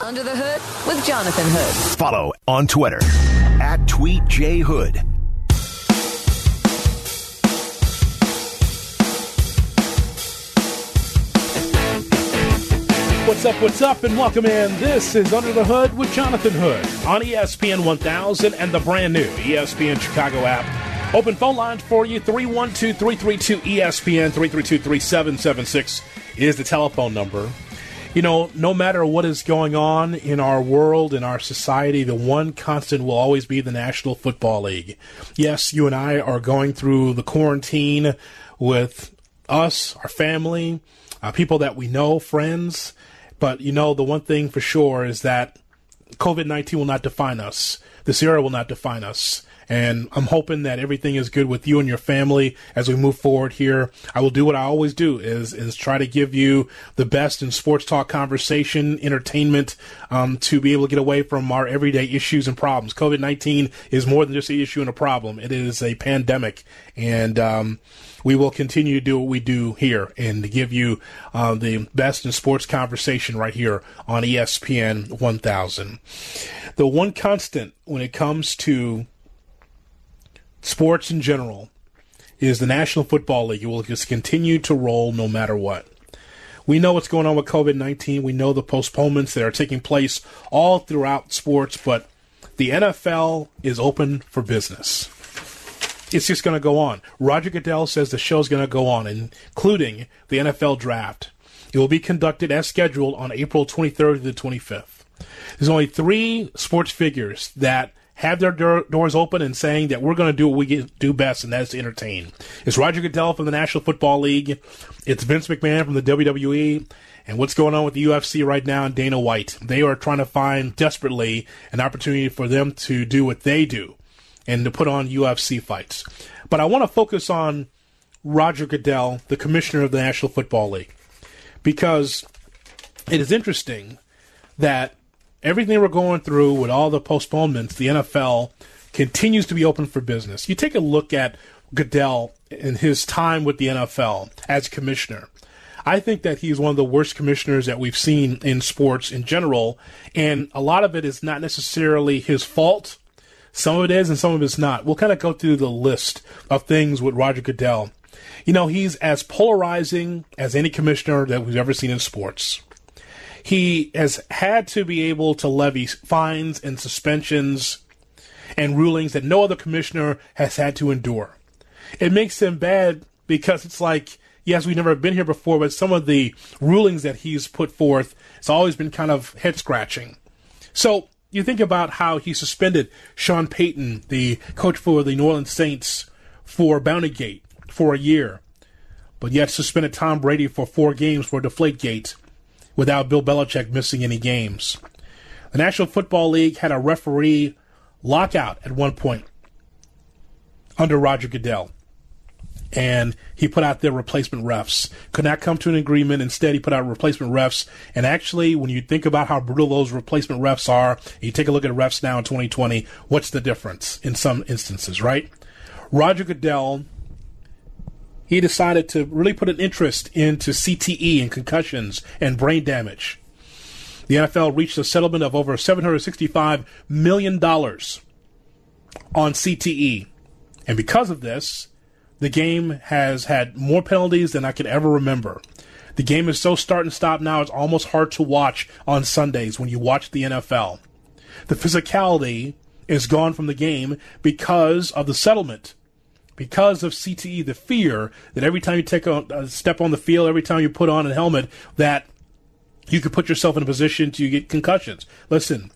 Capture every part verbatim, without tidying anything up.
Under the Hood with Jonathan Hood. Follow on Twitter at TweetJHood. What's up, what's up, and welcome in. This is Under the Hood with Jonathan Hood on E S P N one thousand and the brand new E S P N Chicago app. Open phone lines for you, three one two, three three two, E S P N, three three two, three seven seven six is the telephone number. You know, no matter what is going on in our world, in our society, the one constant will always be the National Football League. Yes, you and I are going through the quarantine with us, our family, uh, people that we know, friends. But, you know, the one thing for sure is that covid nineteen will not define us. This era will not define us. And I'm hoping that everything is good with you and your family as we move forward here. I will do what I always do, is is try to give you the best in sports talk conversation, entertainment, um, to be able to get away from our everyday issues and problems. covid nineteen is more than just an issue and a problem. It is a pandemic. And um, we will continue to do what we do here and to give you uh, the best in sports conversation right here on E S P N one thousand. The one constant when it comes to sports in general is the National Football League. It will just continue to roll no matter what. We know what's going on with covid nineteen. We know the postponements that are taking place all throughout sports, but the N F L is open for business. It's just going to go on. Roger Goodell says the show's going to go on, including the N F L draft. It will be conducted as scheduled on April twenty-third to the twenty-fifth. There's only three sports figures that have their door, doors open and saying that we're going to do what we get, do best, and that's to entertain. It's Roger Goodell from the National Football League. It's Vince McMahon from the W W E. And what's going on with the U F C right now and Dana White. They are trying to find desperately an opportunity for them to do what they do and to put on U F C fights. But I want to focus on Roger Goodell, the commissioner of the National Football League, because it is interesting that everything we're going through with all the postponements, the N F L continues to be open for business. You take a look at Goodell in his time with the N F L as commissioner. I think that he's one of the worst commissioners that we've seen in sports in general, and a lot of it is not necessarily his fault. Some of it is and some of it's not. We'll kind of go through the list of things with Roger Goodell. You know, he's as polarizing as any commissioner that we've ever seen in sports. He has had to be able to levy fines and suspensions and rulings that no other commissioner has had to endure. It makes him bad because it's like, yes, we've never been here before, but some of the rulings that he's put forth, it's always been kind of head-scratching. So you think about how he suspended Sean Payton, the coach for the New Orleans Saints, for Bountygate for a year, but yet suspended Tom Brady for four games for Deflategate, without Bill Belichick missing any games. The National Football League had a referee lockout at one point under Roger Goodell, and he put out their replacement refs. Could not come to an agreement. Instead, he put out replacement refs, and actually, when you think about how brutal those replacement refs are, you take a look at refs now in twenty twenty, what's the difference in some instances, right? Roger Goodell, he decided to really put an interest into C T E and concussions and brain damage. The N F L reached a settlement of over seven hundred sixty-five million dollars on C T E. And because of this, the game has had more penalties than I could ever remember. The game is so start and stop now, it's almost hard to watch on Sundays when you watch the N F L. The physicality is gone from the game because of the settlement. Because of C T E, the fear that every time you take a, a step on the field, every time you put on a helmet, that you could put yourself in a position to get concussions. Listen,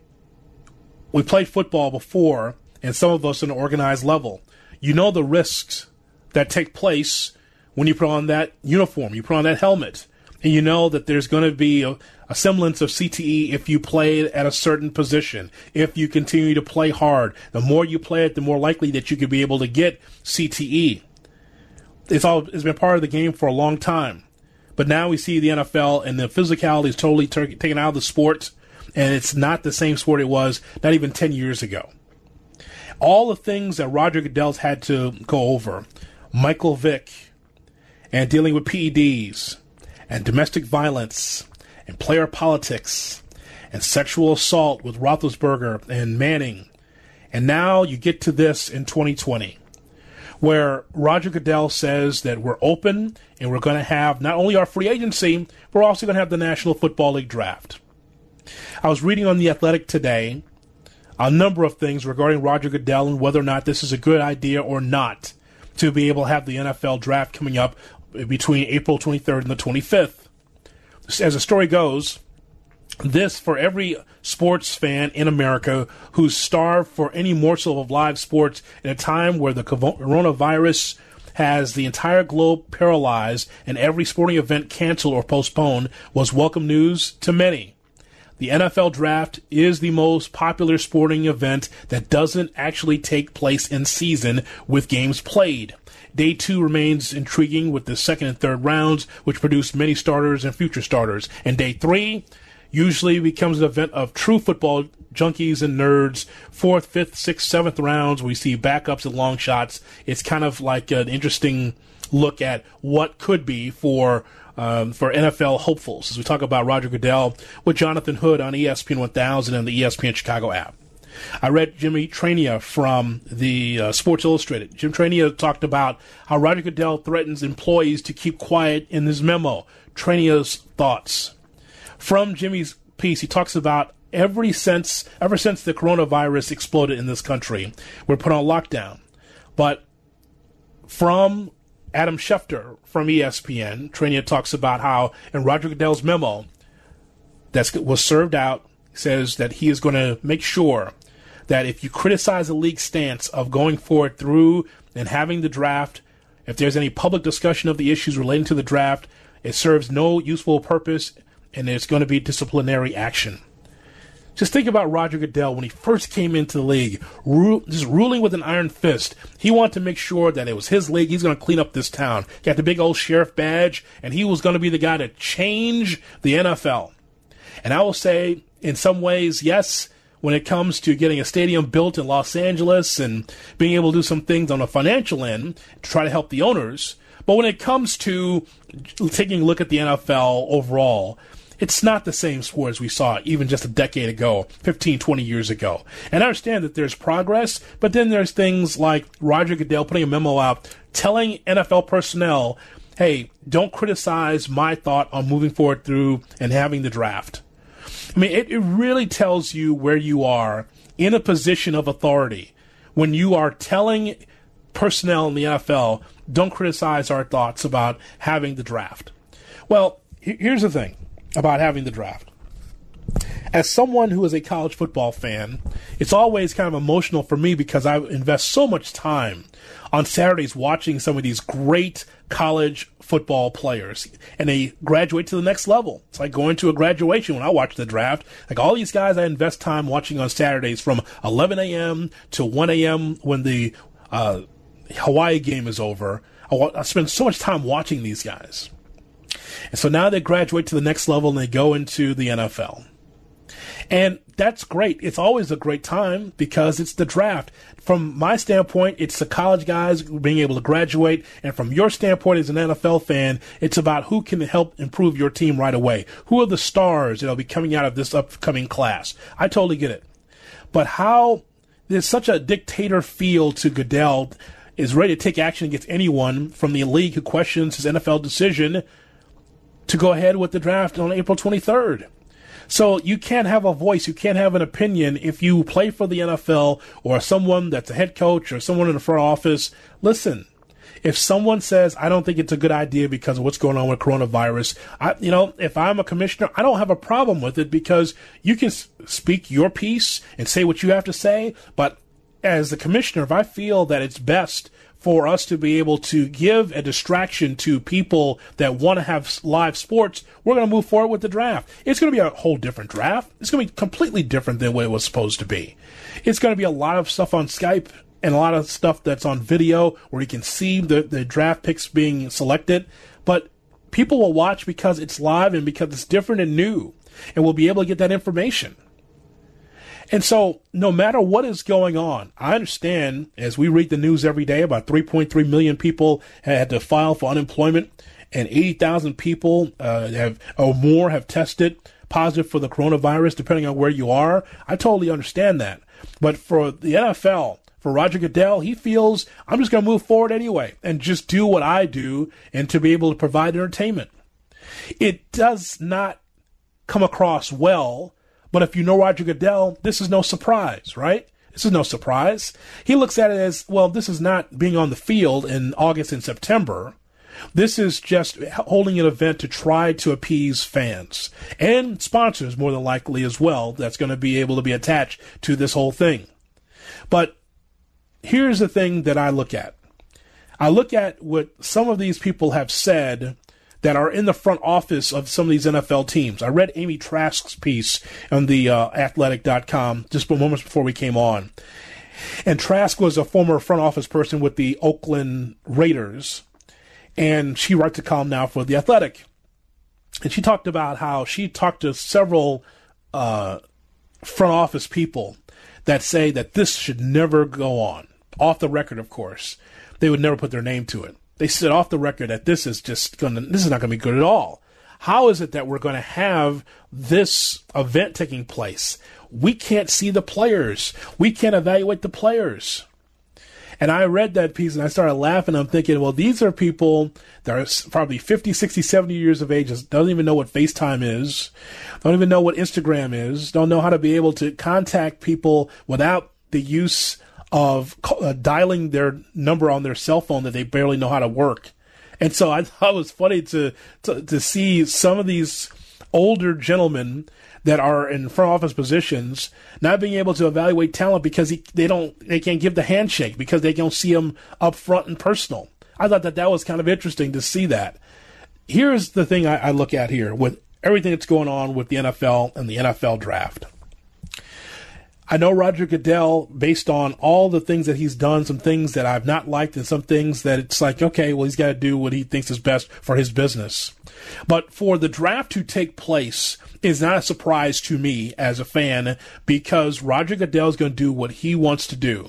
we played football before, and some of us on an organized level. You know the risks that take place when you put on that uniform, you put on that helmet, and you know that there's going to be a, a semblance of C T E if you play at a certain position, if you continue to play hard. The more you play it, the more likely that you could be able to get C T E. It's all it's been part of the game for a long time. But now we see the N F L, and the physicality is totally t- taken out of the sport, and it's not the same sport it was not even ten years ago. All the things that Roger Goodell's had to go over, Michael Vick, and dealing with P E Ds, and domestic violence, and player politics, and sexual assault with Roethlisberger and Manning. And now you get to this in twenty twenty, where Roger Goodell says that we're open and we're going to have not only our free agency, but we're also going to have the National Football League draft. I was reading on The Athletic today a number of things regarding Roger Goodell and whether or not this is a good idea or not to be able to have the N F L draft coming up between April twenty-third and the twenty-fifth. As the story goes, this for every sports fan in America who's starved for any morsel of live sports in a time where the coronavirus has the entire globe paralyzed and every sporting event canceled or postponed was welcome news to many. The N F L draft is the most popular sporting event that doesn't actually take place in season with games played. Day two remains intriguing with the second and third rounds, which produce many starters and future starters. And day three usually becomes an event of true football junkies and nerds. Fourth, fifth, sixth, seventh rounds, we see backups and long shots. It's kind of like an interesting look at what could be for um, for N F L hopefuls as we talk about Roger Goodell with Jonathan Hood on E S P N one thousand and the E S P N Chicago app. I read Jimmy Trania from the uh, Sports Illustrated. Jim Trania talked about how Roger Goodell threatens employees to keep quiet in his memo. Trania's thoughts. From Jimmy's piece, he talks about every since, ever since the coronavirus exploded in this country, we're put on lockdown. But from Adam Schefter from E S P N, Trania talks about how in Roger Goodell's memo that was served out, says that he is going to make sure that if you criticize the league's stance of going forward through and having the draft, if there's any public discussion of the issues relating to the draft, it serves no useful purpose and there's going to be disciplinary action. Just think about Roger Goodell when he first came into the league, ru- just ruling with an iron fist. He wanted to make sure that it was his league. He's going to clean up this town. He got the big old sheriff badge, and he was going to be the guy to change the N F L. And I will say, in some ways, yes, when it comes to getting a stadium built in Los Angeles and being able to do some things on a financial end to try to help the owners. But when it comes to taking a look at the N F L overall, it's not the same sport as we saw even just a decade ago, fifteen, twenty years ago. And I understand that there's progress, but then there's things like Roger Goodell putting a memo out telling N F L personnel, hey, don't criticize my thought on moving forward through and having the draft. I mean, it, it really tells you where you are in a position of authority when you are telling personnel in the N F L, don't criticize our thoughts about having the draft. Well, here's the thing about having the draft. As someone who is a college football fan, it's always kind of emotional for me because I invest so much time on Saturdays watching some of these great college football players, and they graduate to the next level. It's like going to a graduation when I watch the draft. Like all these guys I invest time watching on Saturdays from eleven a.m. to one a.m. when the uh, Hawaii game is over. I, I spend so much time watching these guys. And so now they graduate to the next level and they go into the N F L. And that's great. It's always a great time because it's the draft. From my standpoint, it's the college guys being able to graduate. And from your standpoint as an N F L fan, it's about who can help improve your team right away. Who are the stars that will be coming out of this upcoming class? I totally get it. But how there's such a dictator feel to Goodell is ready to take action against anyone from the league who questions his N F L decision to go ahead with the draft on April twenty-third. So you can't have a voice, you can't have an opinion if you play for the N F L or someone that's a head coach or someone in the front office. Listen, if someone says, I don't think it's a good idea because of what's going on with coronavirus, I, you know, if I'm a commissioner, I don't have a problem with it because you can speak your piece and say what you have to say. But as the commissioner, if I feel that it's best for us to be able to give a distraction to people that want to have live sports, we're going to move forward with the draft. It's going to be a whole different draft. It's going to be completely different than what it was supposed to be. It's going to be a lot of stuff on Skype and a lot of stuff that's on video where you can see the, the draft picks being selected. But people will watch because it's live and because it's different and new, and we'll be able to get that information. And so no matter what is going on, I understand as we read the news every day, about three point three million people had to file for unemployment and eighty thousand people uh, have or more have tested positive for the coronavirus, depending on where you are. I totally understand that. But for the N F L, for Roger Goodell, he feels I'm just going to move forward anyway and just do what I do and to be able to provide entertainment. It does not come across well, but if you know Roger Goodell, this is no surprise, right? This is no surprise. He looks at it as, well, this is not being on the field in August and September. This is just holding an event to try to appease fans and sponsors, more than likely as well, that's going to be able to be attached to this whole thing. But here's the thing that I look at. I look at what some of these people have said that are in the front office of some of these N F L teams. I read Amy Trask's piece on the uh, athletic dot com just moments before we came on. And Trask was a former front office person with the Oakland Raiders, and she writes a column now for The Athletic. And she talked about how she talked to several uh, front office people that say that this should never go on. Off the record, of course. They would never put their name to it. They said off the record that this is just going to, this is not going to be good at all. How is it that we're going to have this event taking place? We can't see the players. We can't evaluate the players. And I read that piece and I started laughing. I'm thinking, well, these are people that are probably fifty, sixty, seventy years of age, don't even know what FaceTime is, don't even know what Instagram is, don't know how to be able to contact people without the use of uh, dialing their number on their cell phone that they barely know how to work. And so I thought it was funny to, to, to see some of these older gentlemen that are in front office positions not being able to evaluate talent because he, they don't, they can't give the handshake because they don't see them up front and personal. I thought that that was kind of interesting to see that. Here's the thing I, I look at here with everything that's going on with the N F L and the N F L draft. I know Roger Goodell, based on all the things that he's done, some things that I've not liked and some things that it's like, okay, well, he's got to do what he thinks is best for his business. But for the draft to take place is not a surprise to me as a fan because Roger Goodell is going to do what he wants to do.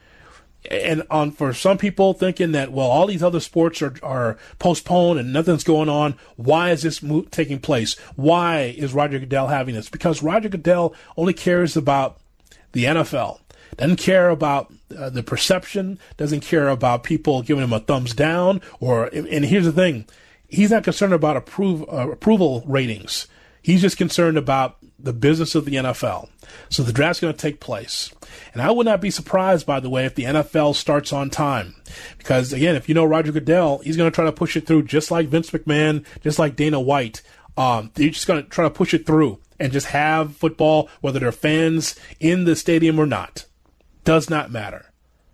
And on for some people thinking that, well, all these other sports are, are postponed and nothing's going on, why is this move taking place? Why is Roger Goodell having this? Because Roger Goodell only cares about the N F L. Doesn't care about uh, the perception, doesn't care about people giving him a thumbs down, or, and here's the thing, he's not concerned about approve, uh, approval ratings. He's just concerned about the business of the N F L. So the draft's going to take place. And I would not be surprised, by the way, if the N F L starts on time. Because, again, if you know Roger Goodell, he's going to try to push it through just like Vince McMahon, just like Dana White. Um, they're just going to try to push it through and just have football, whether they're fans in the stadium or not. Does not matter.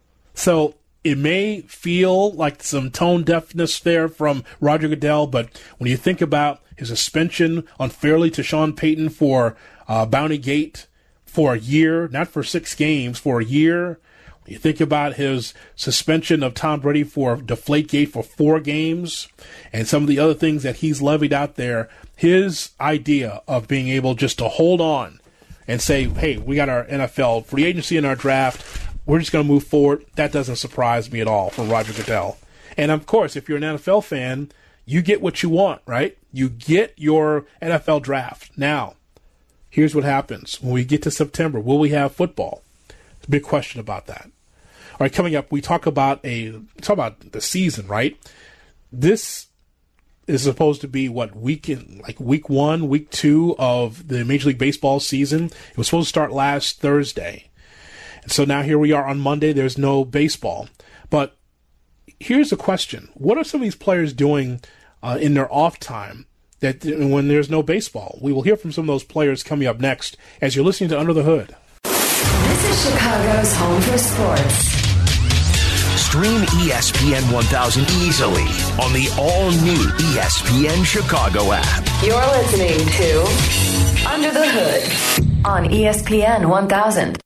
So it may feel like some tone deafness there from Roger Goodell, but when you think about his suspension unfairly to Sean Payton for uh, Bounty Gate for a year, not for six games, for a year. When you think about his suspension of Tom Brady for Deflategate for four games and some of the other things that he's levied out there, his idea of being able just to hold on and say, hey, we got our N F L free agency in our draft, we're just going to move forward, that doesn't surprise me at all from Roger Goodell. And, of course, if you're an N F L fan, you get what you want, right? You get your N F L draft. Now, here's what happens. When we get to September, will we have football? There's a big question about that. All right, coming up, we talk about a talk about the season, right? This is supposed to be what week in, like week one, week two of the Major League Baseball season. It was supposed to start last Thursday. And so now here we are on Monday. There's no baseball. But here's the question. What are some of these players doing uh, in their off time that when there's no baseball? We will hear from some of those players coming up next as you're listening to Under the Hood. This is Chicago's home for sports. Stream E S P N one thousand easily on the all-new E S P N Chicago app. You're listening to Under the Hood on E S P N one thousand.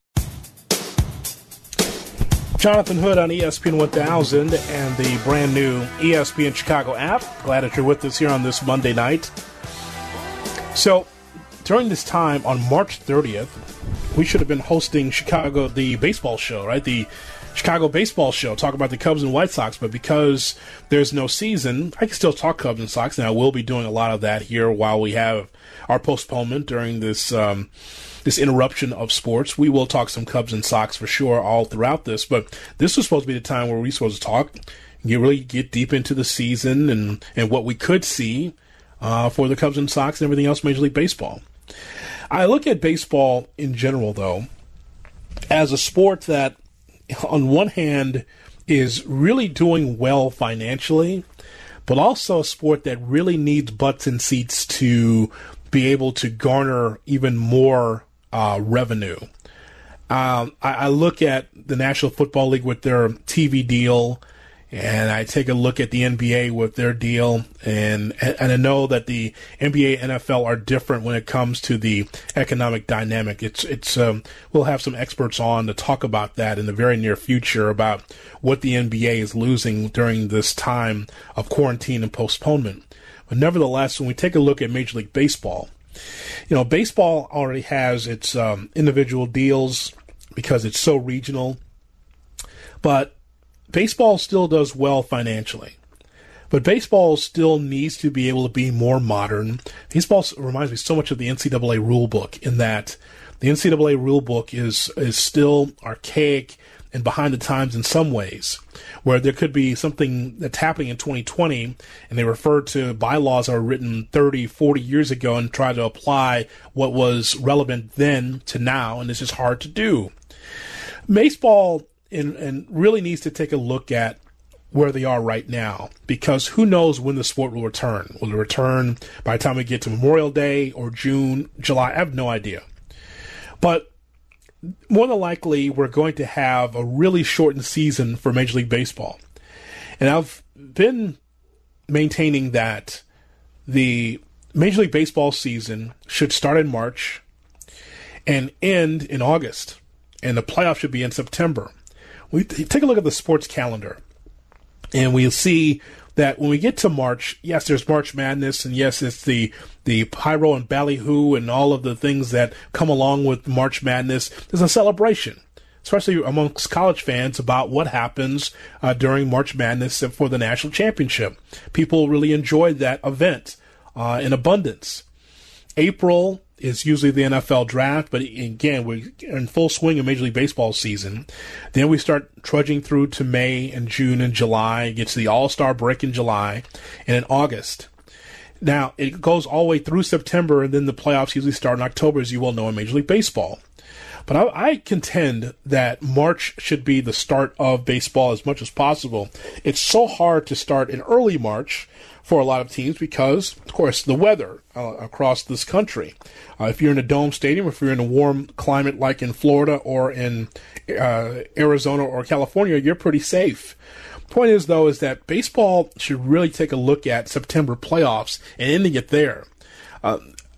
Jonathan Hood on E S P N one thousand and the brand new E S P N Chicago app. Glad that you're with us here on this Monday night. So, during this time on March thirtieth, we should have been hosting Chicago, the baseball show, right? The Chicago Baseball Show, talk about the Cubs and White Sox, but because there's no season, I can still talk Cubs and Sox, and I will be doing a lot of that here while we have our postponement during this um, this interruption of sports. We will talk some Cubs and Sox for sure all throughout this, but this was supposed to be the time where we're supposed to talk, get really get deep into the season and, and what we could see uh, for the Cubs and Sox and everything else Major League Baseball. I look at baseball in general, though, as a sport that, on one hand, is really doing well financially, but also a sport that really needs butts and seats to be able to garner even more uh, revenue. Um, I, I look at the National Football League with their T V deal, and I take a look at the N B A with their deal, and and I know that the N B A and N F L are different when it comes to the economic dynamic. It's it's um, we'll have some experts on to talk about that in the very near future about what the N B A is losing during this time of quarantine and postponement. But nevertheless, when we take a look at Major League Baseball, you know, baseball already has its um, individual deals because it's so regional, but baseball still does well financially, but baseball still needs to be able to be more modern. Baseball reminds me so much of the N C double A rule book in that the N C double A rule book is is still archaic and behind the times in some ways, where there could be something that's happening in twenty twenty and they refer to bylaws that were written thirty, forty years ago and try to apply what was relevant then to now, and this is hard to do. Baseball And, and really needs to take a look at where they are right now, because who knows when the sport will return. Will it return by the time we get to Memorial Day or June, July? I have no idea. But more than likely, we're going to have a really shortened season for Major League Baseball. And I've been maintaining that the Major League Baseball season should start in March and end in August, and the playoffs should be in September. We take a look at the sports calendar, and we'll see that when we get to March, yes, there's March Madness, and yes, it's the the pyro and ballyhoo and all of the things that come along with March Madness. There's a celebration, especially amongst college fans, about what happens uh, during March Madness for the national championship. People really enjoy that event uh, in abundance. April is usually the N F L draft, but again, we're in full swing of Major League Baseball season. Then we start trudging through to May and June and July. It gets to the All-Star break in July, and in August. Now, it goes all the way through September, and then the playoffs usually start in October, as you well know, in Major League Baseball. But I, I contend that March should be the start of baseball as much as possible. It's so hard to start in early March for a lot of teams because, of course, the weather uh, across this country. Uh, if you're in a dome stadium, if you're in a warm climate like in Florida or in uh, Arizona or California, you're pretty safe. Point is, though, is that baseball should really take a look at September playoffs and ending it there. Uh,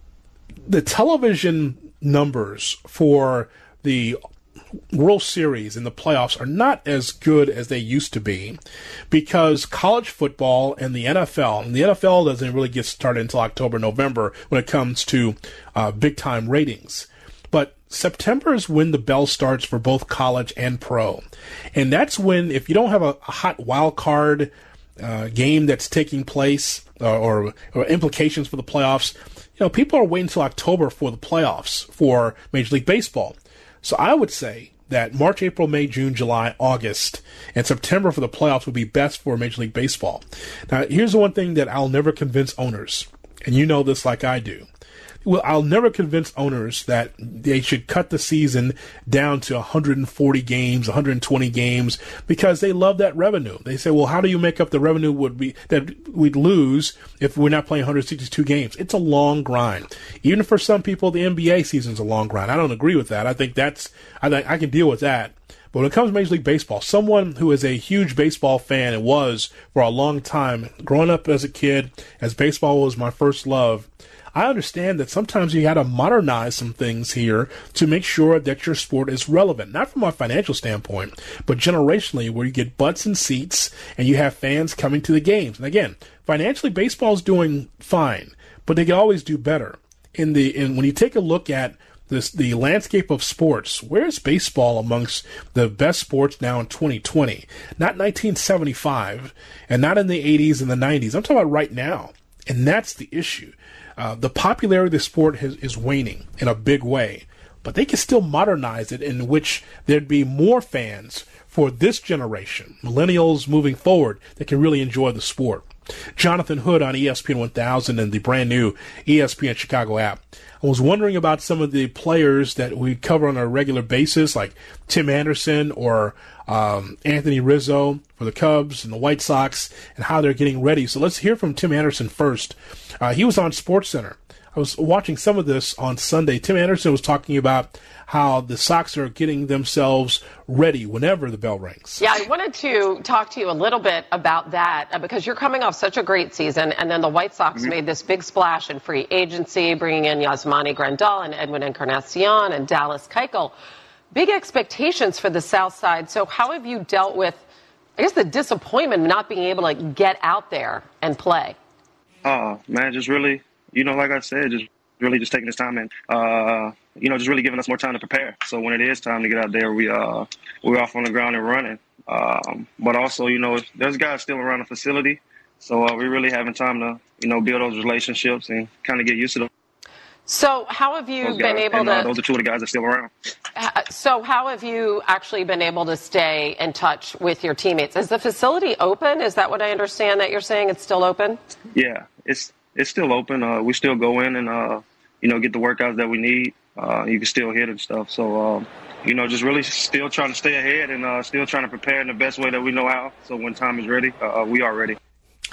the television numbers for the World Series and the playoffs are not as good as they used to be because college football and the N F L, and the N F L doesn't really get started until October, November when it comes to uh, big-time ratings. But September is when the bell starts for both college and pro. And that's when, if you don't have a, a hot wild card uh, game that's taking place uh, or, or implications for the playoffs, you know, people are waiting until October for the playoffs for Major League Baseball. So I would say that March, April, May, June, July, August, and September for the playoffs would be best for Major League Baseball. Now, here's the one thing that I'll never convince owners, and you know this like I do. Well, I'll never convince owners that they should cut the season down to one hundred forty games, one hundred twenty games, because they love that revenue. They say, well, how do you make up the revenue would be that we'd lose if we're not playing one hundred sixty-two games? It's a long grind. Even for some people, the N B A season's a long grind. I don't agree with that. I think that's, I think I can deal with that. But when it comes to Major League Baseball, someone who is a huge baseball fan and was for a long time, growing up as a kid, as baseball was my first love, I understand that sometimes you got to modernize some things here to make sure that your sport is relevant, not from a financial standpoint, but generationally, where you get butts and seats and you have fans coming to the games. And again, financially, baseball is doing fine, but they can always do better. In the in when you take a look at this the landscape of sports. Where's baseball amongst the best sports now in twenty twenty? Not nineteen seventy-five and not in the eighties and the nineties. I'm talking about right now. And that's the issue. Uh, the popularity of the sport has, is waning in a big way, but they can still modernize it in which there'd be more fans for this generation, millennials moving forward, that can really enjoy the sport. Jonathan Hood on E S P N one thousand and the brand new E S P N Chicago app. I was wondering about some of the players that we cover on a regular basis, like Tim Anderson or um, Anthony Rizzo for the Cubs and the White Sox, and how they're getting ready. So let's hear from Tim Anderson first. Uh, he was on SportsCenter. I was watching some of this on Sunday. Tim Anderson was talking about how the Sox are getting themselves ready whenever the bell rings. Yeah, I wanted to talk to you a little bit about that uh, because you're coming off such a great season, and then the White Sox mm-hmm. made this big splash in free agency, bringing in Yasmani Grandal and Edwin Encarnacion and Dallas Keuchel. Big expectations for the South Side. So how have you dealt with, I guess, the disappointment of not being able to get out there and play? Oh, man, just really, you know, like I said, just really just taking this time and, uh, you know, just really giving us more time to prepare. So when it is time to get out there, we, uh, we're off on the ground and running. Um, but also, you know, there's guys still around the facility. So uh, we're really having time to, you know, build those relationships and kind of get used to them. So how have you been able and, to... Uh, those are two of the guys that are still around. So how have you actually been able to stay in touch with your teammates? Is the facility open? Is that what I understand that you're saying? It's still open? Yeah, it's it's still open. Uh, we still go in and, uh, you know, get the workouts that we need. Uh, you can still hit and stuff. So, um, you know, just really still trying to stay ahead and uh, still trying to prepare in the best way that we know how. So when time is ready, uh, we are ready.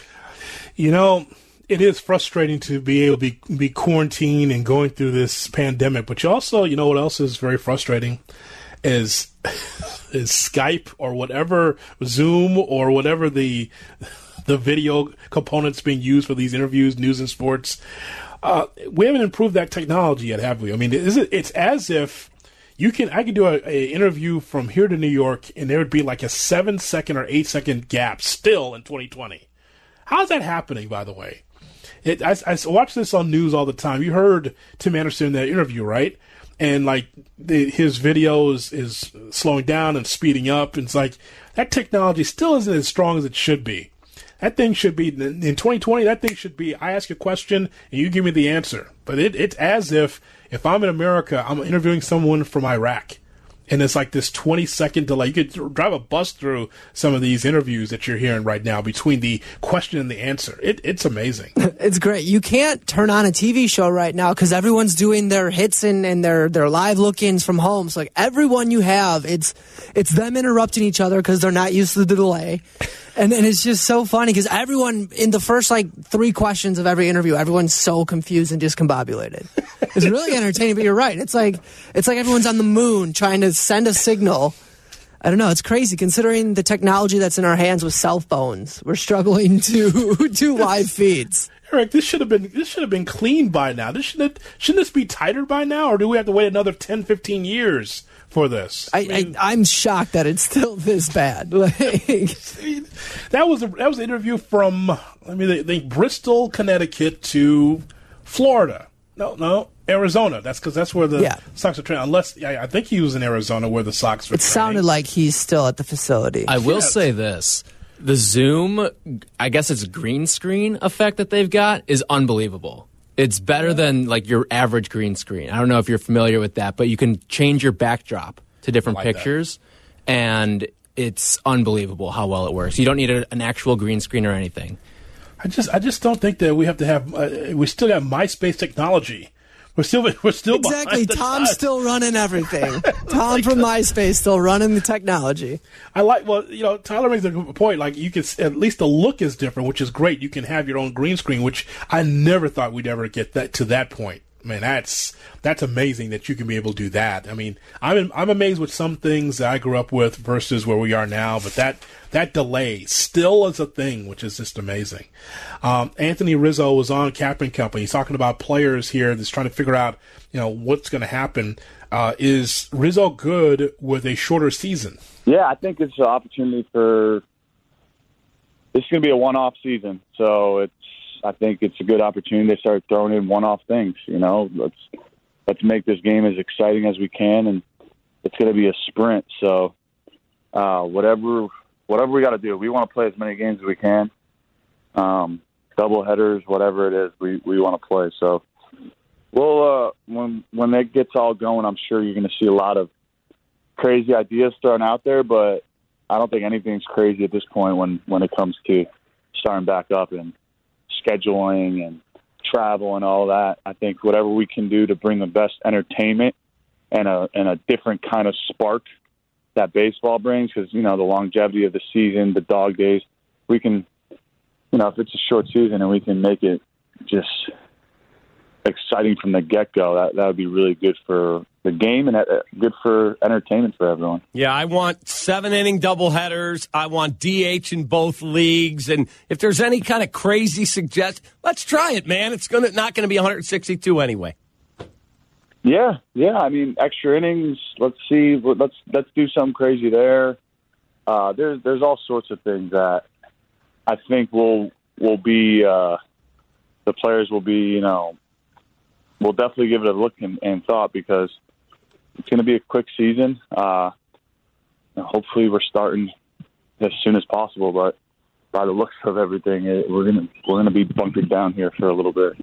You know, it is frustrating to be able to be, be quarantined and going through this pandemic. But you also, you know what else is very frustrating is is Skype or whatever, Zoom or whatever the the video components being used for these interviews, news and sports. Uh, we haven't improved that technology yet, have we? I mean, is it, it's as if you can, I could do a, a interview from here to New York and there would be like a seven second or eight second gap still in twenty twenty. How's that happening, by the way? It, I, I watch this on news all the time. You heard Tim Anderson in that interview, right? And like the, his video is, is slowing down and speeding up. And it's like that technology still isn't as strong as it should be. That thing should be, in twenty twenty, that thing should be, I ask a question and you give me the answer. But it, it's as if, if I'm in America, I'm interviewing someone from Iraq. And it's like this twenty second delay. You could drive a bus through some of these interviews that you're hearing right now between the question and the answer. It, it's amazing. It's great. You can't turn on a T V show right now because everyone's doing their hits and, and their, their live look-ins from home. So like everyone you have, it's it's them interrupting each other because they're not used to the delay. And and it's just so funny because everyone, in the first like three questions of every interview, everyone's so confused and discombobulated. It's really entertaining, but you're right. It's like it's like everyone's on the moon trying to send a signal. I don't know. It's crazy considering the technology that's in our hands with cell phones. We're struggling to do live feeds. Eric, this should have been this should have been cleaned by now. This shouldn't shouldn't this be tighter by now, or do we have to wait another ten, fifteen years for this? I, I, mean, I I'm shocked that it's still this bad. Like, that was a, that was an interview from I mean, they, they Bristol, Connecticut to Florida. No, no, Arizona. That's because that's where the yeah. Sox are training. Unless yeah, I think he was in Arizona where the Sox were. It training. Sounded like he's still at the facility. I will yes. say this. The Zoom, I guess it's green screen effect that they've got is unbelievable. It's better than like your average green screen. I don't know if you're familiar with that, but you can change your backdrop to different like pictures, that. and it's unbelievable how well it works. You don't need a, an actual green screen or anything. I just, I just don't think that we have to have. Uh, we still got MySpace technology. We're still, we're still exactly. Tom's times. Still running everything. Tom like, from MySpace still running the technology. I like. Well, you know, Tyler makes a good point. Like, you can at least the look is different, which is great. You can have your own green screen, which I never thought we'd ever get that to that point. Man, that's that's amazing that you can be able to do that. I mean, I'm I'm amazed with some things that I grew up with versus where we are now. But that that delay still is a thing, which is just amazing. Um, Anthony Rizzo was on Captain Company. He's talking about players here that's trying to figure out, you know, what's going to happen. Uh, is Rizzo good with a shorter season? Yeah, I think it's an opportunity for. It's going to be a one-off season, so it's. I think it's a good opportunity to start throwing in one-off things. You know, let's let's make this game as exciting as we can, and it's going to be a sprint. So uh, whatever whatever we got to do, we want to play as many games as we can. Um, double headers, whatever it is, we, we want to play. So we'll uh, when when that gets all going, I'm sure you're going to see a lot of crazy ideas thrown out there, but I don't think anything's crazy at this point when, when it comes to starting back up and scheduling and travel and all that. I think whatever we can do to bring the best entertainment and a and a different kind of spark that baseball brings, because, you know, the longevity of the season, the dog days, we can, you know, if it's a short season and we can make it just exciting from the get-go, that, that would be really good for the game and good for entertainment for everyone. Yeah, I want seven-inning doubleheaders. I want D H in both leagues. And if there's any kind of crazy suggestion, let's try it, man. It's gonna not going to be one hundred sixty-two anyway. Yeah, yeah. I mean, extra innings. Let's see. Let's let's do something crazy there. Uh, there's there's all sorts of things that I think will will be uh, the players will be, you know, we'll definitely give it a look and, and thought, because it's going to be a quick season. Uh, hopefully we're starting as soon as possible, but by the looks of everything, it, we're going to we're going to be bunkered down here for a little bit.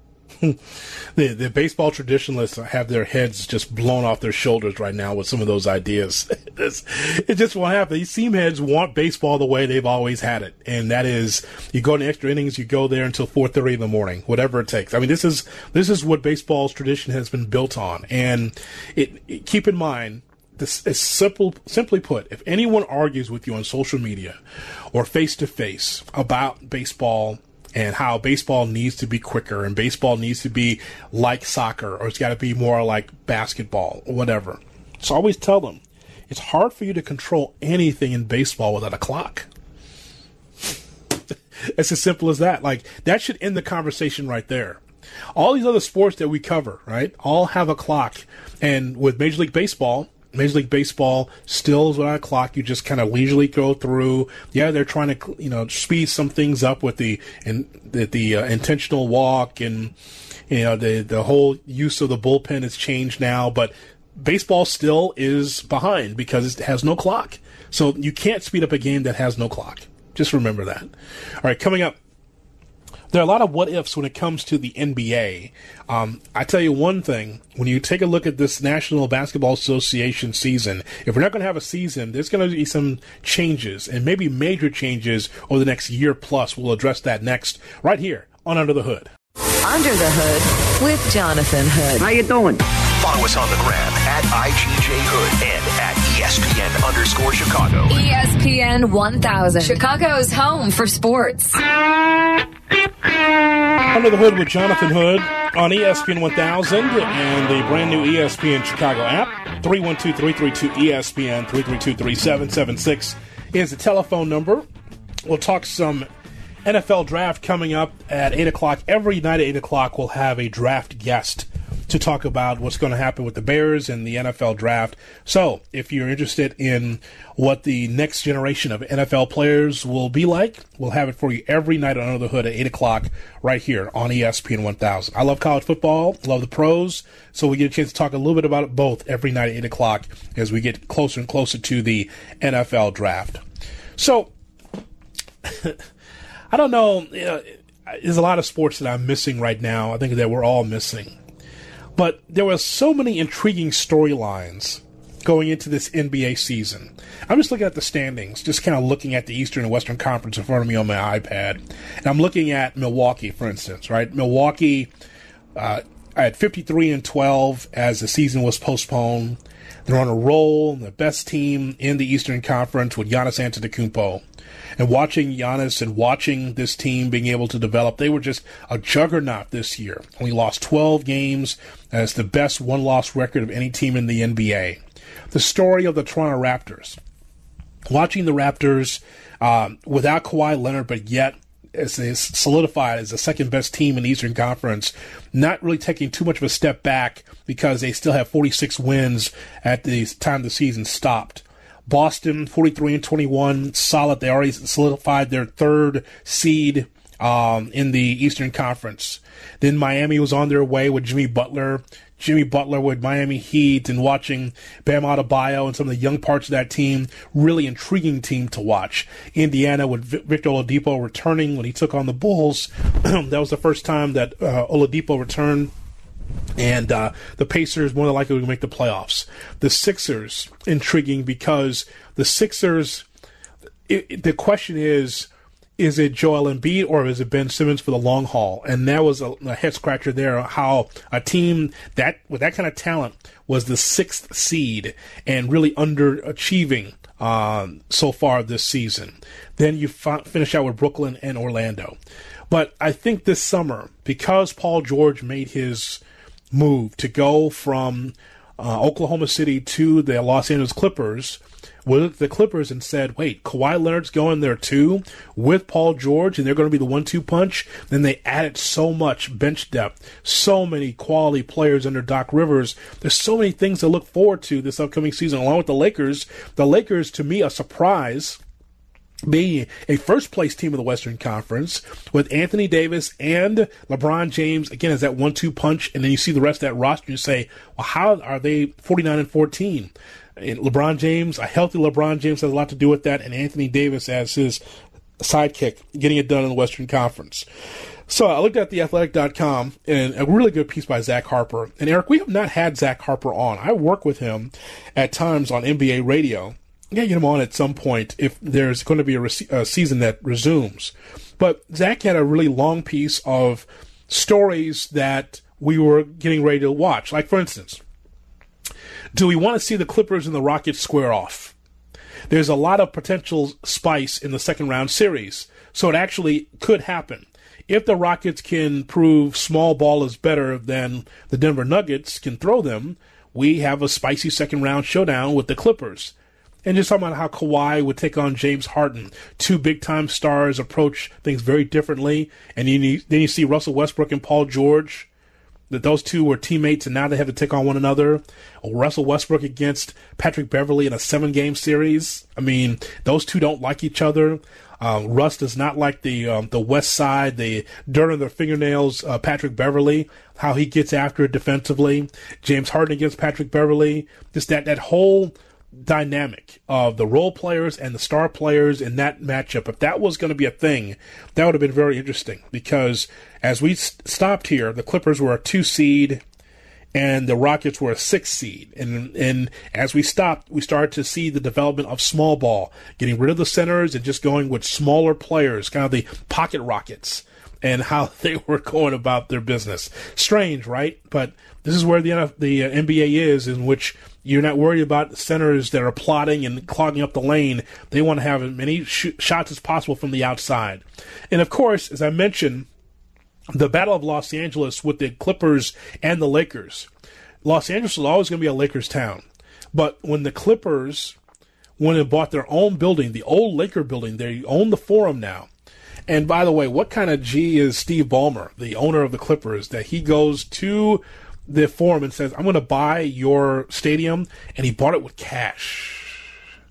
the the baseball traditionalists have their heads just blown off their shoulders right now with some of those ideas. It just won't happen. These team heads want baseball the way they've always had it, and that is, you go in extra innings, you go there until four thirty in the morning, whatever it takes. I mean, this is this is what baseball's tradition has been built on, and it, it keep in mind. This is simple. Simply put, if anyone argues with you on social media or face to face about baseball and how baseball needs to be quicker and baseball needs to be like soccer, or it's got to be more like basketball or whatever, so always tell them it's hard for you to control anything in baseball without a clock. It's as simple as that. Like, that should end the conversation right there. All these other sports that we cover, right, all have a clock. And with Major League Baseball, Major League Baseball still is without a clock. You just kind of leisurely go through. Yeah, they're trying to, you know, speed some things up with the and the, the uh, intentional walk, and, you know, the the whole use of the bullpen has changed now. But baseball still is behind because it has no clock. So you can't speed up a game that has no clock. Just remember that. All right, coming up, there are a lot of what-ifs when it comes to the N B A. Um, I tell you one thing, when you take a look at this National Basketball Association season, if we're not going to have a season, there's going to be some changes, and maybe major changes over the next year plus. We'll address that next, right here on Under the Hood. Under the Hood with Jonathan Hood. How you doing? Follow us on the gram at I G J Hood and at E S P N underscore Chicago. E S P N one thousand, Chicago's home for sports. Under the Hood with Jonathan Hood on E S P N one thousand and the brand new E S P N Chicago app. three one two, three three two, E S P N, three three two, three seven seven six is the telephone number. We'll talk some N F L draft coming up at eight o'clock. Every night at eight o'clock, we'll have a draft guest to talk about what's going to happen with the Bears and the N F L draft. So if you're interested in what the next generation of N F L players will be like, we'll have it for you every night on Under the Hood at eight o'clock right here on E S P N one thousand. I love college football, love the pros, so we get a chance to talk a little bit about it both every night at eight o'clock as we get closer and closer to the N F L draft. So, I don't know, you know, there's a lot of sports that I'm missing right now. I think that we're all missing. But there were so many intriguing storylines going into this N B A season. I'm just looking at the standings, just kind of looking at the Eastern and Western Conference in front of me on my iPad. And I'm looking at Milwaukee, for instance, right? Milwaukee uh, at fifty-three and twelve as the season was postponed. They're on a roll, the best team in the Eastern Conference with Giannis Antetokounmpo. And watching Giannis and watching this team being able to develop, they were just a juggernaut this year. Only lost twelve games. That's the best one-loss record of any team in the N B A. The story of the Toronto Raptors. Watching the Raptors um, without Kawhi Leonard, but yet as they solidified as the second-best team in the Eastern Conference, not really taking too much of a step back because they still have forty-six wins at the time the season stopped. Boston, forty-three and twenty-one, solid. They already solidified their third seed um, in the Eastern Conference. Then Miami was on their way with Jimmy Butler, Jimmy Butler with Miami Heat and watching Bam Adebayo and some of the young parts of that team. Really intriguing team to watch. Indiana with Victor Oladipo returning when he took on the Bulls. That was the first time that uh, Oladipo returned. And uh, the Pacers more than likely will make the playoffs. The Sixers, intriguing because the Sixers, it, it, the question is, is it Joel Embiid or is it Ben Simmons for the long haul? And that was a, a head scratcher there, how a team that with that kind of talent was the sixth seed and really underachieving um, so far this season. Then you f- finish out with Brooklyn and Orlando. But I think this summer, because Paul George made his move to go from uh, Oklahoma City to the Los Angeles Clippers, we looked at the Clippers and said, wait, Kawhi Leonard's going there too with Paul George, and they're going to be the one two punch. Then they added so much bench depth, so many quality players under Doc Rivers. There's so many things to look forward to this upcoming season, along with the Lakers. The Lakers, to me, a surprise, being a first-place team of the Western Conference with Anthony Davis and LeBron James, again, as that one two punch, and then you see the rest of that roster, and you say, well, how are they forty-nine and fourteen? And LeBron James, a healthy LeBron James has a lot to do with that, and Anthony Davis as his sidekick, getting it done in the Western Conference. So I looked at the athletic dot com, and a really good piece by Zach Harper. And Eric, we have not had Zach Harper on. I work with him at times on N B A radio. I gotta get him on at some point if there's going to be a, re- a season that resumes. But Zach had a really long piece of stories that we were getting ready to watch. Like, for instance, do we want to see the Clippers and the Rockets square off? There's a lot of potential spice in the second round series, so it actually could happen. If the Rockets can prove small ball is better than the Denver Nuggets can throw them, we have a spicy second round showdown with the Clippers. And just talking about how Kawhi would take on James Harden. Two big-time stars approach things very differently. And you need, then you see Russell Westbrook and Paul George, that those two were teammates and now they have to take on one another. Or Russell Westbrook against Patrick Beverly in a seven-game series. I mean, those two don't like each other. Um, Russ does not like the um, the West Side, the dirt on their fingernails, uh, Patrick Beverly, how he gets after it defensively. James Harden against Patrick Beverly. Just that, that whole dynamic of the role players and the star players in that matchup. If that was going to be a thing, that would have been very interesting because as we st- stopped here, the Clippers were a two seed and the Rockets were a six seed. And, and as we stopped, we started to see the development of small ball, getting rid of the centers and just going with smaller players, kind of the pocket Rockets, and how they were going about their business. Strange, right? But this is where the the N B A is, in which you're not worried about centers that are plotting and clogging up the lane. They want to have as many sh- shots as possible from the outside. And, of course, as I mentioned, the Battle of Los Angeles with the Clippers and the Lakers. Los Angeles is always going to be a Lakers town. But when the Clippers went and bought their own building, the old Laker building, they own the Forum now. And by the way, what kind of G is Steve Ballmer, the owner of the Clippers, that he goes to the Forum and says, I'm going to buy your stadium, and he bought it with cash.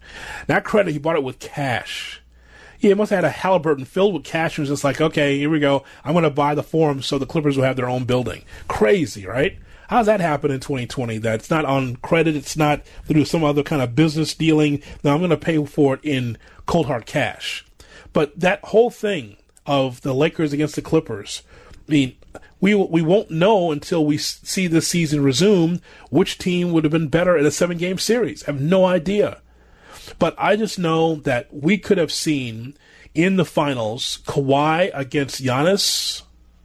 Not credit, he bought it with cash. Yeah, he must have had a Halliburton filled with cash and was just like, okay, here we go. I'm going to buy the Forum so the Clippers will have their own building. Crazy, right? How does that happen in twenty twenty? That's not on credit. It's not through some other kind of business dealing. No, I'm going to pay for it in cold hard cash. But that whole thing of the Lakers against the Clippers, I mean, we we won't know until we see the season resume which team would have been better in a seven-game series. I have no idea. But I just know that we could have seen in the finals Kawhi against Giannis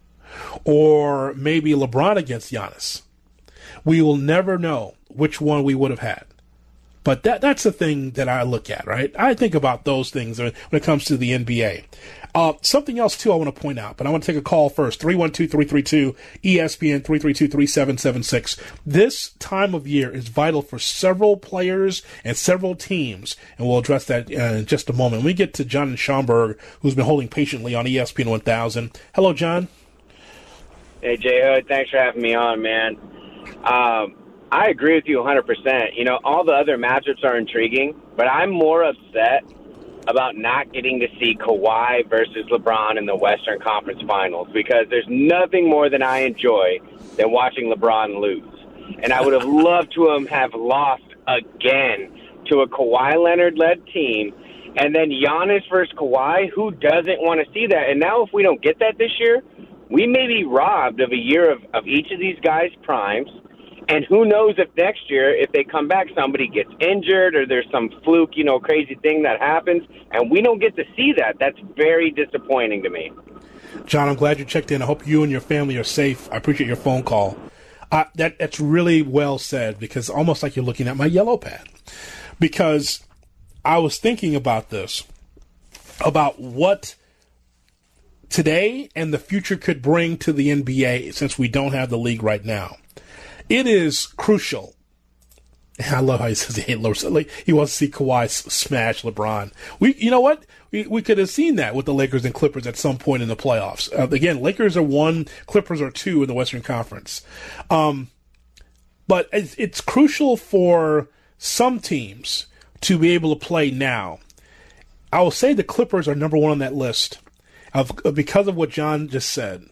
or maybe LeBron against Giannis. We will never know which one we would have had. But that that's the thing that I look at, right? I think about those things when it comes to the N B A. Uh, something else, too, I want to point out, but I want to take a call first. three one two, three three two, E S P N, three three two, three seven seven six. This time of year is vital for several players and several teams, and we'll address that uh, in just a moment. When we get to John in Schaumburg, who's been holding patiently on E S P N one thousand. Hello, John. Hey, J Hood, thanks for having me on, man. Um, I agree with you one hundred percent. You know, all the other matchups are intriguing, but I'm more upset about not getting to see Kawhi versus LeBron in the Western Conference Finals because there's nothing more than I enjoy than watching LeBron lose. And I would have loved to have have lost again to a Kawhi Leonard-led team. And then Giannis versus Kawhi, who doesn't want to see that? And now if we don't get that this year, we may be robbed of a year of, of each of these guys' primes. And who knows if next year, if they come back, somebody gets injured or there's some fluke, you know, crazy thing that happens, and we don't get to see that. That's very disappointing to me. John, I'm glad you checked in. I hope you and your family are safe. I appreciate your phone call. Uh, that That's really well said, because almost like you're looking at my yellow pad. Because I was thinking about this, about what today and the future could bring to the N B A since we don't have the league right now. It is crucial. I love how he says he hates LeBron. Like, he wants to see Kawhi smash LeBron. We, you know what? We we could have seen that with the Lakers and Clippers at some point in the playoffs. Uh, again, Lakers are one, Clippers are two in the Western Conference. Um, but it's, it's crucial for some teams to be able to play now. I will say the Clippers are number one on that list of, because of what John just said.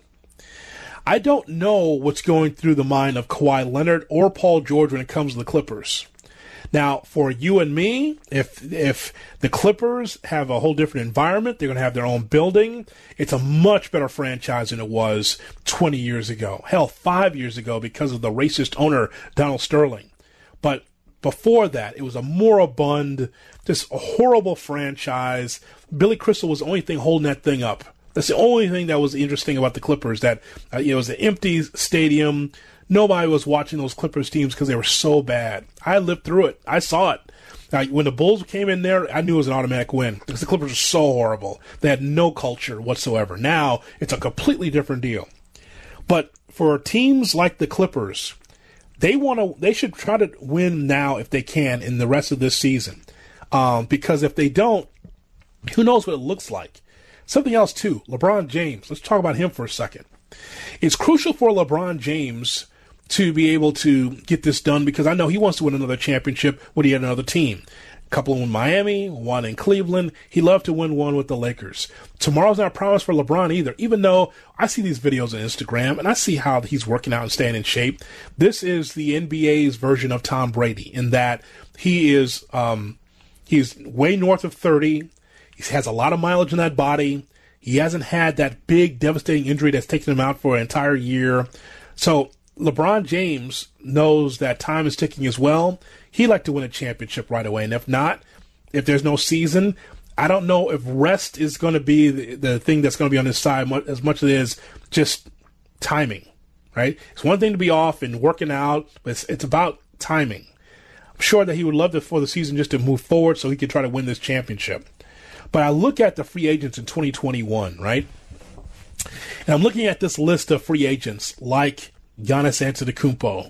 I don't know what's going through the mind of Kawhi Leonard or Paul George when it comes to the Clippers. Now, for you and me, if if the Clippers have a whole different environment, they're going to have their own building, it's a much better franchise than it was twenty years ago. Hell, five years ago because of the racist owner, Donald Sterling. But before that, it was a moribund, just a horrible franchise. Billy Crystal was the only thing holding that thing up. That's the only thing that was interesting about the Clippers, that uh, you know, it was an empty stadium. Nobody was watching those Clippers teams because they were so bad. I lived through it. I saw it. Now, when the Bulls came in there, I knew it was an automatic win because the Clippers are so horrible. They had no culture whatsoever. Now, it's a completely different deal. But for teams like the Clippers, they want to. They should try to win now if they can in the rest of this season. Um, because if they don't, who knows what it looks like. Something else, too, LeBron James. Let's talk about him for a second. It's crucial for LeBron James to be able to get this done because I know he wants to win another championship when he had another team. A couple in Miami, one in Cleveland. He'd love to win one with the Lakers. Tomorrow's not promised for LeBron either, even though I see these videos on Instagram and I see how he's working out and staying in shape. This is the N B A's version of Tom Brady in that he is um, he's way north of thirty. He has a lot of mileage in that body. He hasn't had that big, devastating injury that's taken him out for an entire year. So LeBron James knows that time is ticking as well. He'd like to win a championship right away. And if not, if there's no season, I don't know if rest is going to be the, the thing that's going to be on his side as much as it is just timing, right? It's one thing to be off and working out, but it's, it's about timing. I'm sure that he would love to, for the season just to move forward so he could try to win this championship. But I look at the free agents in twenty twenty-one, right? And I'm looking at this list of free agents like Giannis Antetokounmpo.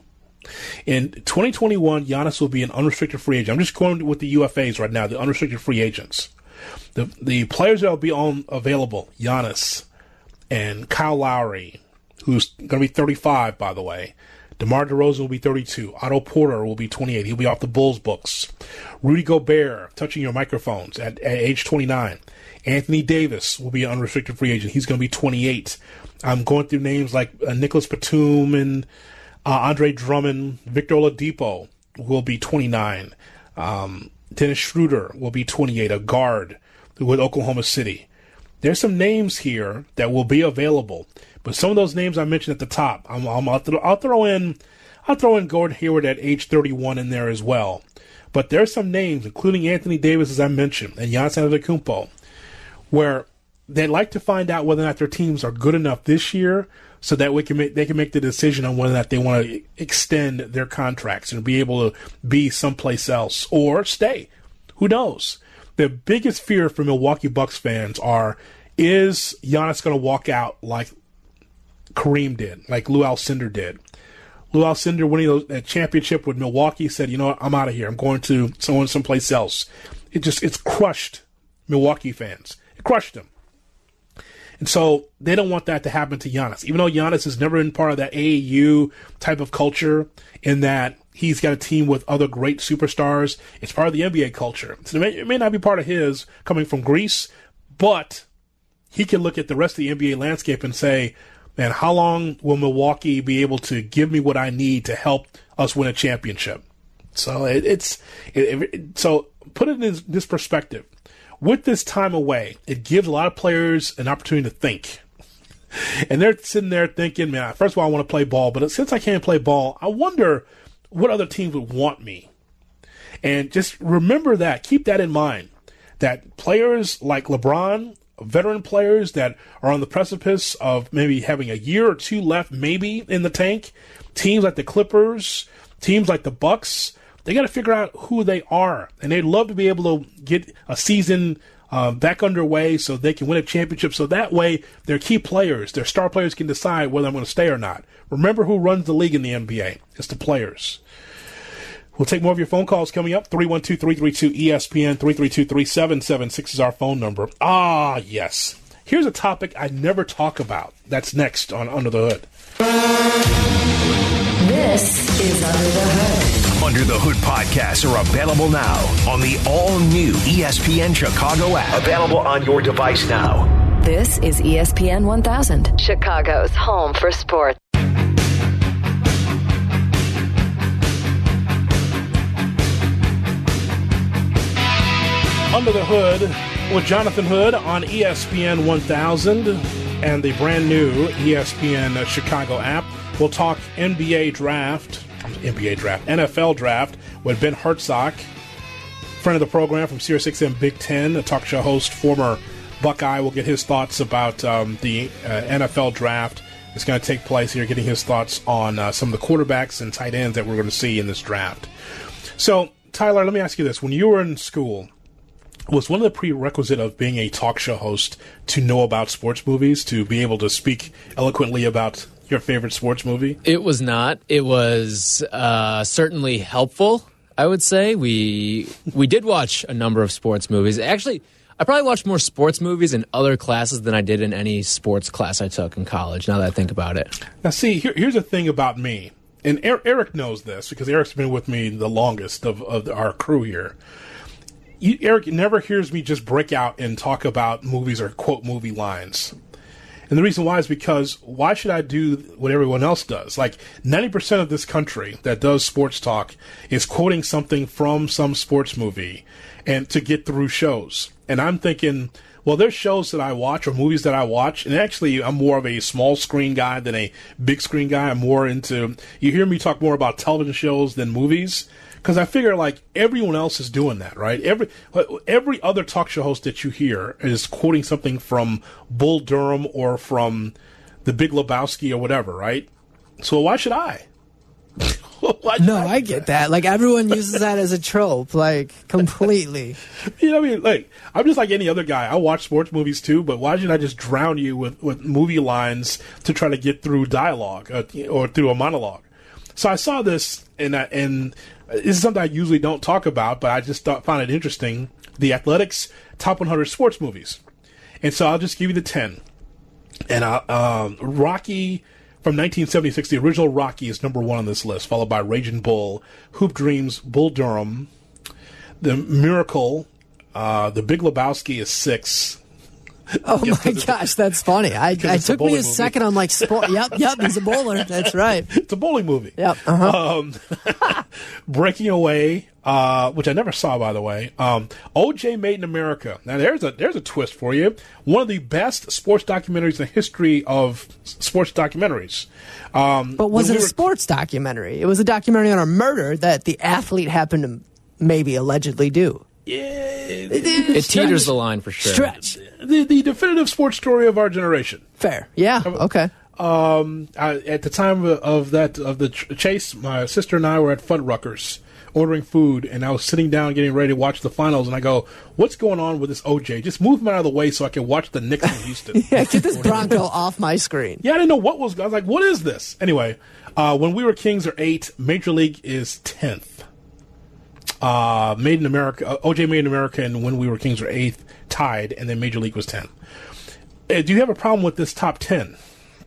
In twenty twenty-one, Giannis will be an unrestricted free agent. I'm just going with the U F As right now, the unrestricted free agents. The the players that will be on available, Giannis and Kyle Lowry, who's going to be thirty-five, by the way. DeMar DeRozan will be thirty-two. Otto Porter will be twenty-eight. He'll be off the Bulls books. Rudy Gobert, touching your microphones, at, at age twenty-nine. Anthony Davis will be an unrestricted free agent. He's going to be twenty-eight. I'm going through names like uh, Nicholas Batum and uh, Andre Drummond. Victor Oladipo will be twenty-nine. Um, Dennis Schroeder will be twenty-eight, a guard with Oklahoma City. There's some names here that will be available. But some of those names I mentioned at the top, I'm, I'm, I'll, th- I'll throw in, I'll throw in Gordon Hayward at age thirty-one in there as well. But there's some names, including Anthony Davis, as I mentioned, and Giannis Antetokounmpo, where they'd like to find out whether or not their teams are good enough this year, so that we can make, they can make the decision on whether or not they want to extend their contracts and be able to be someplace else or stay. Who knows? The biggest fear for Milwaukee Bucks fans are: is Giannis going to walk out like Kareem did, like Lou Alcindor did? Lou Alcindor winning a championship with Milwaukee said, you know what, I'm out of here. I'm going to someone someplace else. It just, it's crushed Milwaukee fans. It crushed them. And so they don't want that to happen to Giannis. Even though Giannis has never been part of that A A U type of culture, in that he's got a team with other great superstars, it's part of the N B A culture. So it may, it may not be part of his coming from Greece, but he can look at the rest of the N B A landscape and say, And how long will Milwaukee be able to give me what I need to help us win a championship? So it, it's it, it, so put it in this, this perspective. With this time away, it gives a lot of players an opportunity to think. And they're sitting there thinking, man, first of all, I want to play ball, but since I can't play ball, I wonder what other teams would want me. And just remember that. Keep that in mind, that players like LeBron, veteran players that are on the precipice of maybe having a year or two left, maybe in the tank, teams like the Clippers, teams like the Bucks, they got to figure out who they are, and they'd love to be able to get a season uh, back underway so they can win a championship. So that way, their key players, their star players, can decide whether I'm going to stay or not. Remember who runs the league in the N B A? It's the players. We'll take more of your phone calls coming up. three one two, three three two, E S P N, three three two, three seven seven six is our phone number. Ah, yes. Here's a topic I never talk about. That's next on Under the Hood. This is Under the Hood. Under the Hood podcasts are available now on the all-new E S P N Chicago app. Available on your device now. This is E S P N one thousand, Chicago's home for sports. Under the Hood with Jonathan Hood on E S P N one thousand and the brand new E S P N Chicago app. We'll talk N B A draft, N B A draft, N F L draft with Ben Herzog, friend of the program from Sirius X M Big Ten, a talk show host, former Buckeye. Will get his thoughts about um, the uh, N F L draft. It's going to take place here, getting his thoughts on uh, some of the quarterbacks and tight ends that we're going to see in this draft. So, Tyler, let me ask you this. When you were in school, was one of the prerequisites of being a talk show host to know about sports movies, to be able to speak eloquently about your favorite sports movie? It was not. It was uh, certainly helpful, I would say. We we did watch a number of sports movies. Actually, I probably watched more sports movies in other classes than I did in any sports class I took in college, now that I think about it. Now, see, here, here's the thing about me, and Eric knows this because Eric's been with me the longest of, of our crew here. You, Eric never hears me just break out and talk about movies or quote movie lines. And the reason why is because why should I do what everyone else does? Like ninety percent of this country that does sports talk is quoting something from some sports movie and to get through shows. And I'm thinking, well, there's shows that I watch or movies that I watch, and actually I'm more of a small screen guy than a big screen guy. I'm more into, you hear me talk more about television shows than movies. Because I figure, like, everyone else is doing that, right? Every every other talk show host that you hear is quoting something from Bull Durham or from The Big Lebowski or whatever, right? So why should I? why should no, I, I get that. Like, everyone uses that as a trope, like, completely. You know what I mean? Like, I'm just like any other guy. I watch sports movies, too, but why should I just drown you with, with movie lines to try to get through dialogue uh, or through a monologue? So I saw this, and I, and... this is something I usually don't talk about, but I just thought, found it interesting. The Athletics Top one hundred Sports Movies. And so I'll just give you the ten. And uh, um, Rocky from nineteen seventy-six, the original Rocky, is number one on this list, followed by Raging Bull, Hoop Dreams, Bull Durham, The Miracle, uh, The Big Lebowski is six. Oh my gosh, that's funny. I, I took me a movie. second. I'm like, sport. Yep, yep, he's a bowler. That's right. It's a bowling movie. Yep. Uh-huh. Um, Breaking Away, uh, which I never saw, by the way. Um, O J Made in America. Now, there's a there's a twist for you. One of the best sports documentaries in the history of sports documentaries. Um, but was it we a were, sports documentary? It was a documentary on a murder that the athlete happened to maybe allegedly do. Yeah, it, it teeters the line for sure. Stretch. The, the definitive sports story of our generation. Fair. Yeah. Okay. Um, I, at the time of, of that of the ch- chase, my sister and I were at Fuddruckers ordering food, and I was sitting down getting ready to watch the finals, and I go, "What's going on with this O J? Just move him out of the way so I can watch the Knicks in Houston." Yeah, get this Bronco off my screen. Yeah, I didn't know what was. I was like, "What is this?" Anyway, uh, When We Were Kings are eight. Major League is tenth. Uh, Made in America, uh, O J Made in America, and When We Were Kings were eighth, tied, and then Major League was ten. Uh, do you have a problem with this top ten?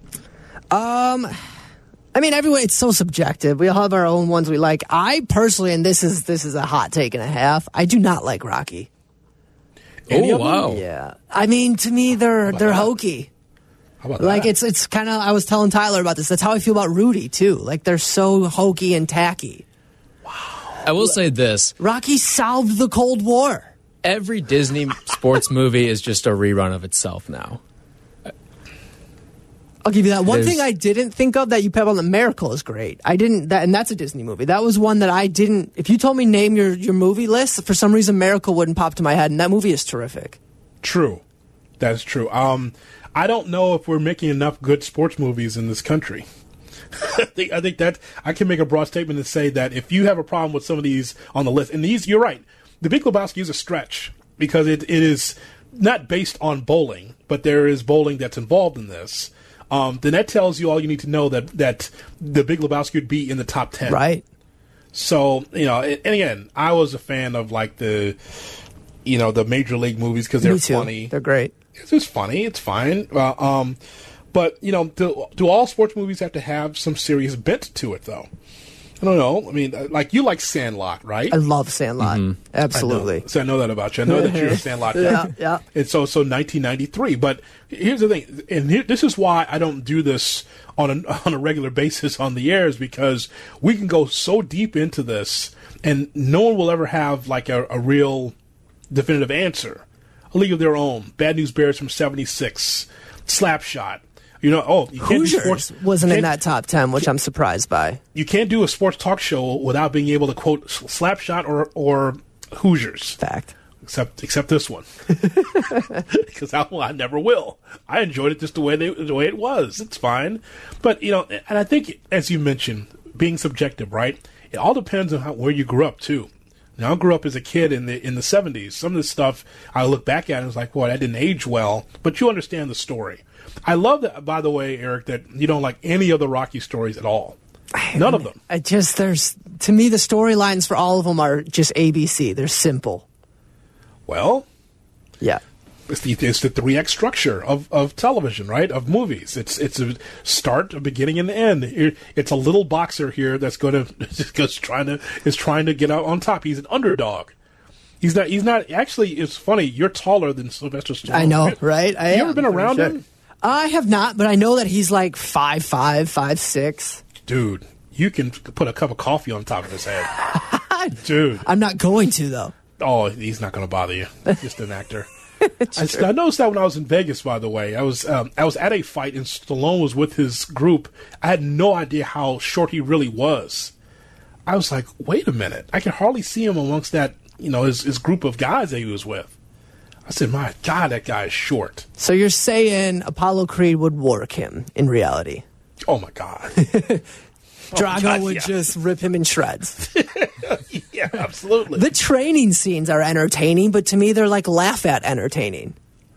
Um, I mean, everyone, it's so subjective. We all have our own ones we like. I personally, and this is this is a hot take and a half, I do not like Rocky. Oh, wow. Yeah. I mean, to me, they're they're hokey. How about like that? it's it's kind of. I was telling Tyler about this. That's how I feel about Rudy too. Like they're so hokey and tacky. I will say this: Rocky solved the Cold War. Every Disney sports movie is just a rerun of itself now. I'll give you that. One There's- thing I didn't think of that you pep on, the Miracle is great. I didn't, that, and that's a Disney movie. That was one that I didn't. If you told me name your your movie list, for some reason Miracle wouldn't pop to my head, and that movie is terrific. True. That's true. Um, I don't know if we're making enough good sports movies in this country. I think, I think that I can make a broad statement and say that if you have a problem with some of these on the list, and these, you're right, The Big Lebowski is a stretch because it, it is not based on bowling, but there is bowling that's involved in this. Um, then that tells you all you need to know that, that The Big Lebowski would be in the top ten. Right. So, you know, and again, I was a fan of like the, you know, the Major League movies because they're Me too. funny. They're great. It's just funny. It's fine. Uh, um, but, you know, do, do all sports movies have to have some serious bent to it, though? I don't know. I mean, uh, like, you like Sandlot, right? I love Sandlot. I Absolutely. know. So I know that about you. I know that you're a Sandlot guy. Yeah, yeah. And so, so nineteen ninety-three. But here's the thing, and here, this is why I don't do this on a, on a regular basis on the air, is because we can go so deep into this, and no one will ever have, like, a, a real definitive answer. A League of Their Own, Bad News Bears from seventy-six, Slapshot. You know, oh, you can't do Hoosiers sports. wasn't you in can't- that top ten, which I'm surprised by. You can't do a sports talk show without being able to quote Slapshot or or Hoosiers. Fact. Except except this one, because I, I never will. I enjoyed it just the way they, the way it was. It's fine, but you know, and I think as you mentioned, being subjective, right? It all depends on how, where you grew up too. Now, I grew up as a kid in the in the seventies. Some of the stuff I look back at and was like, boy, that didn't age well. But you understand the story. I love that, by the way, Eric, that you don't like any of the Rocky stories at all. None of them. I just, there's, to me, the storylines for all of them are just A B C. They're simple. Well, yeah. It's the, it's the three X structure of, of television, right? Of movies. It's it's a start, a beginning, and an end. It, it's a little boxer here that's going to is trying to is trying to get out on top. He's an underdog. He's not. He's not. Actually, it's funny. You're taller than Sylvester Stallone. I know, right? I you am, ever been around sure. him? I have not, but I know that he's like five five, five six. Dude, you can put a cup of coffee on top of his head. Dude. I'm not going to, though. Oh, he's not going to bother you. Just an actor. I, I noticed that when I was in Vegas, by the way. I was um, I was at a fight, and Stallone was with his group. I had no idea how short he really was. I was like, wait a minute. I can hardly see him amongst that, you know, his, his group of guys that he was with. I said, my God, that guy is short. So you're saying Apollo Creed would work him in reality? Oh, my God. Drago God, would yeah. just rip him in shreds. Yeah, absolutely. The training scenes are entertaining, but to me, they're like laugh at entertaining.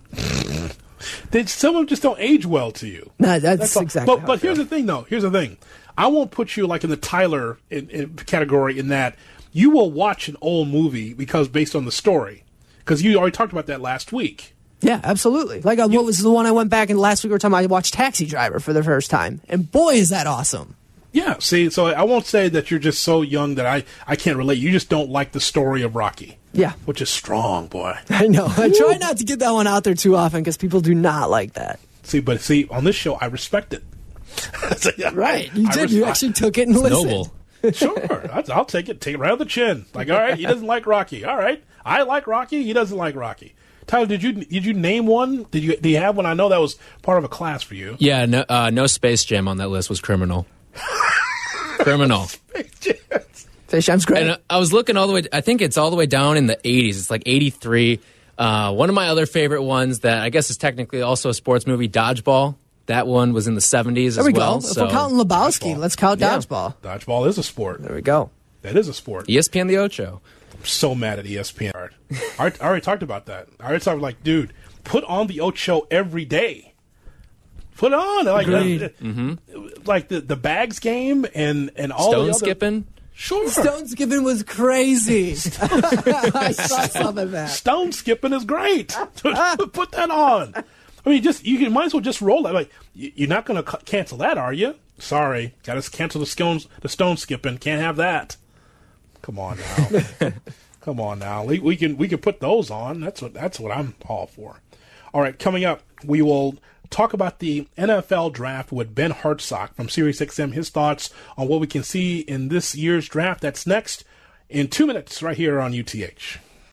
They, some of them just don't age well to you. No, that's, all. exactly. But, how I but feel. here's the thing, though. Here's the thing. I won't put you like in the Tyler in, in category in that you will watch an old movie because based on the story. Because you already talked about that last week. Yeah, absolutely. Like, uh, what was the one I went back and last week or time I watched Taxi Driver for the first time, and boy, is that awesome. Yeah, see, so I won't say that you're just so young that I, I can't relate. You just don't like the story of Rocky. Yeah. Which is strong, boy. I know. I try not to get that one out there too often because people do not like that. See, but see, on this show, I respect it. So, yeah, Right. You I did. res- You actually took it and It's listened. noble. Sure, I'll, I'll take it. Take it right on the chin. Like, all right, he doesn't like Rocky. All right, I like Rocky. He doesn't like Rocky. Tyler, did you did you name one? Did you do you have one? I know that was part of a class for you. Yeah, no, uh, no Space Jam on that list was criminal. Criminal. Space Jam's great. And uh, I was looking all the way, I think it's all the way down in the eighties. It's like eighty-three. Uh, one of my other favorite ones that I guess is technically also a sports movie, Dodgeball. That one was in the seventies there as we well. go. So. If we're counting Lebowski, Dodgeball. let's count Yeah. Dodgeball. Dodgeball is a sport. There we go. That is a sport. E S P N The Ocho. I'm so mad at E S P N. I already, I already talked about that. I already talked like, dude, put on the Ocho every day. Put it on like Agreed. uh, mm-hmm. like the the bags game and and all Stone the other, skipping. Sure, Stone skipping was crazy. I saw some of that. Stone skipping is great. Put that on. I mean, just you can might as well just roll that. Like you- you're not going to c- cancel that, are you? Sorry, got to cancel the stones. The stone skipping. Can't have that. Come on now. Come on now. We, we can we can put those on. That's what that's what I'm all for. All right, coming up, we will talk about the N F L draft with Ben Hartsock from Sirius X M. His thoughts on what we can see in this year's draft. That's next in two minutes right here on U T H.